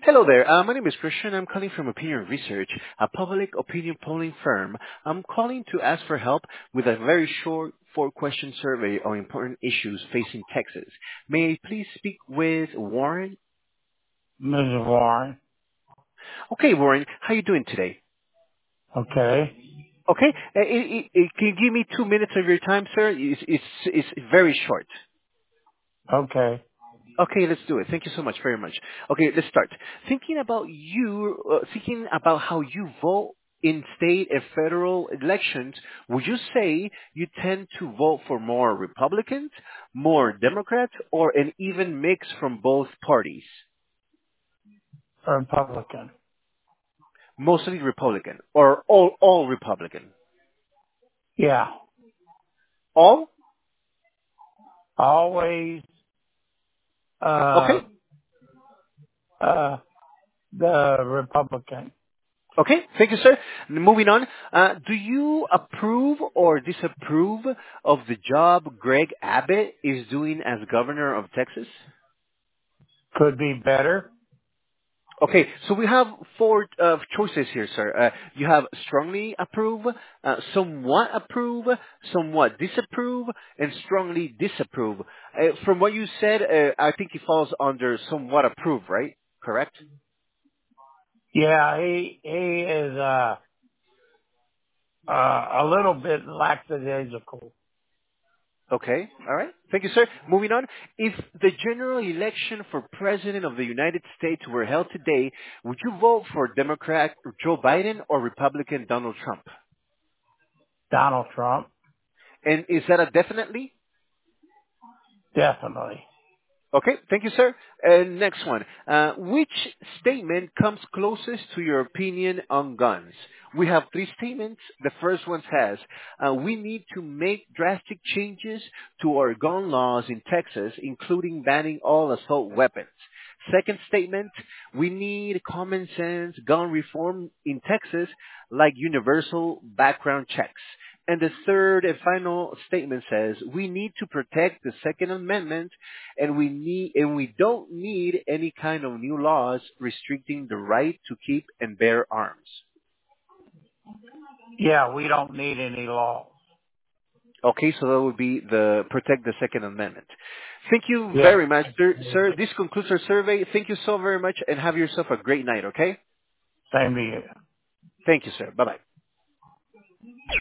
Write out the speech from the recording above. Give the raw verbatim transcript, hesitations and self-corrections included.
Hello there. Uh, my name is Christian. I'm calling from Opinion Research, a public opinion polling firm. I'm calling to ask for help with a very short four-question survey on important issues facing Texas. May I please speak with Warren? Missus Warren. Okay, Warren, how you doing today? Okay. Okay, uh, i i i- can you give me two minutes of your time, sir? It's, it's, it's very short. Okay. Okay, let's do it. Thank you so much, very much. Okay, let's start. Thinking about you, uh, thinking about how you vote in state and federal elections, would you say you tend to vote for more Republicans, more Democrats, or an even mix from both parties? Republican. Mostly Republican, or all all Republican? Yeah. All? Always, uh, Okay. uh, the Republican. Okay, thank you, sir. Moving on, uh, do you approve or disapprove of the job Greg Abbott is doing as governor of Texas? Could be better. Okay, so we have four uh, choices here, sir. Uh, you have strongly approve, uh, somewhat approve, somewhat disapprove, and strongly disapprove. Uh, from what you said, uh, I think it falls under somewhat approve, right? Correct? Yeah, he, he is, uh, uh, a little bit lackadaisical. Okay. All right. Thank you, sir. Moving on. If the general election for President of the United States were held today, would you vote for Democrat Joe Biden or Republican Donald Trump? Donald Trump. And is that a definitely? Definitely. Okay. Thank you, sir. And next one. Uh, which statement comes closest to your opinion on guns? We have three statements. The first one says, uh, we need to make drastic changes to our gun laws in Texas, including banning all assault weapons. Second statement, we need common sense gun reform in Texas, like universal background checks. And the third and final statement says, we need to protect the Second Amendment, and we need and we don't need any kind of new laws restricting the right to keep and bear arms. Yeah, we don't need any laws. Okay, so that would be the protect the Second Amendment. Thank you Yeah. very much, sir. Sir, this concludes our survey. Thank you so very much, and have yourself a great night. Okay? Same to you. Thank you, sir. Bye bye.